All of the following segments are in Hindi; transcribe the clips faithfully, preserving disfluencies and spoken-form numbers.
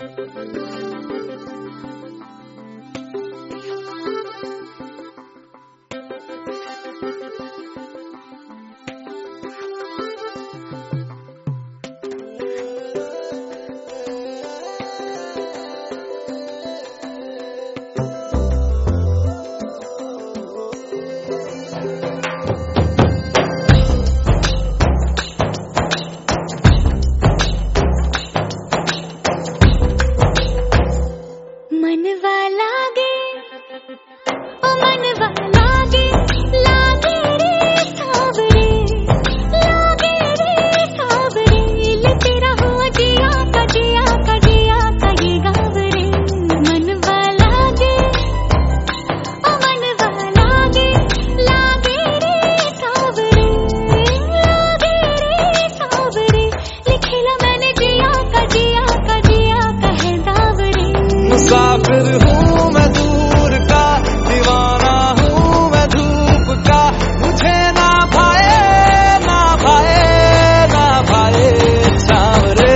मुसाफिर हूँ मैं दूर का, दीवाना हूँ मैं धूप का, मुझे ना भाए ना भाए ना भाए सांवरे।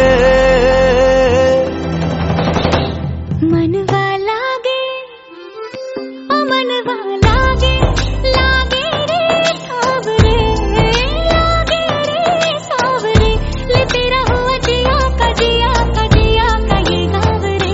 मनवा लागे ओ मनवा लागे, लागे रे सांवरे, लागे रे सांवरे, ले तेरा हुआ जिया का जिया का जिया का ये गाँव रे।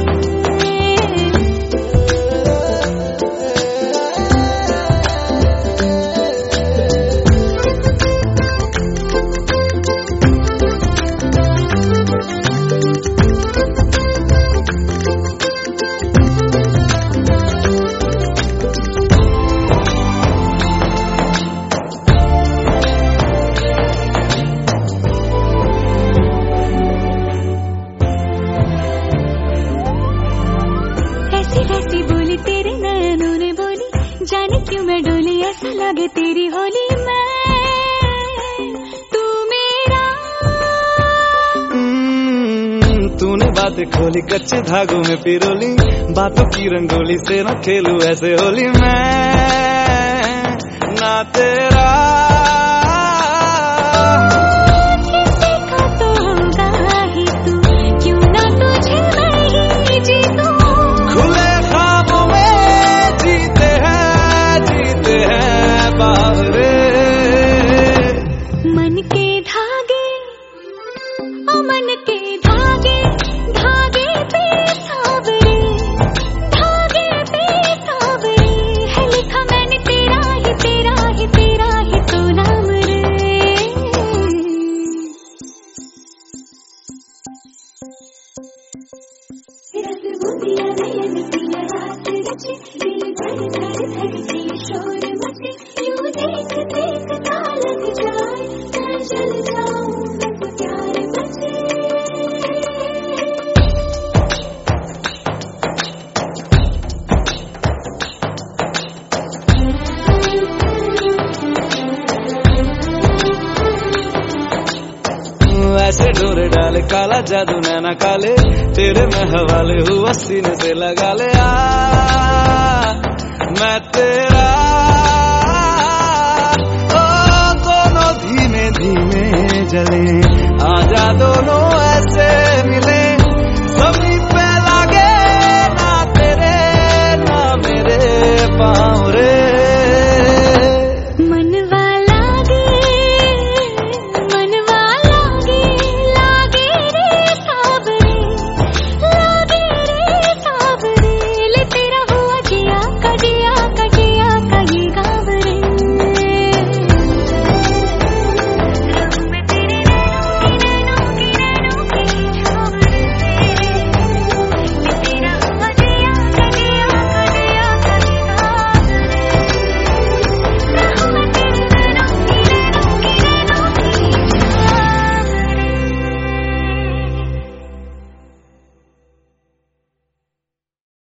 ऐसी बोली तेरे नैनों ने बोली, जाने क्यों मैं डोली, ऐसा लगे तेरी होली मैं तू मेरा। तूने बातें खोली कच्चे धागों में पिरोली, बातों की रंगोली से न खेलूं ऐसे होली मैं ना तेरा। किसी का तो होगा ही तू, क्यों ना तुझे मैं ही जीतूं। खुले ख्वाबों में जीते हैं जीते हैं बावरे। मन के धागे ओ मन के धागे, धागे पे सांवरे, धागे पे सांवरे, है लिखा मैंने तेरा ही तेरा ही तेरा ही तो नाम रे। रस बूंदिया नयन पिया रात रचे, दिल धड़ धड़ धड़के शोर मचे, यूं देख देख लग जाए, मैं जल जाऊं बस प्यार बचे। ऐसे डोरे डाले काला जादू नैना काले, तेरे में हवाले हुआ सीने से लगा ले आ मैं तेरा। ओ दोनों धीमे धीमे जले, आजा दोनों ऐसे मिले।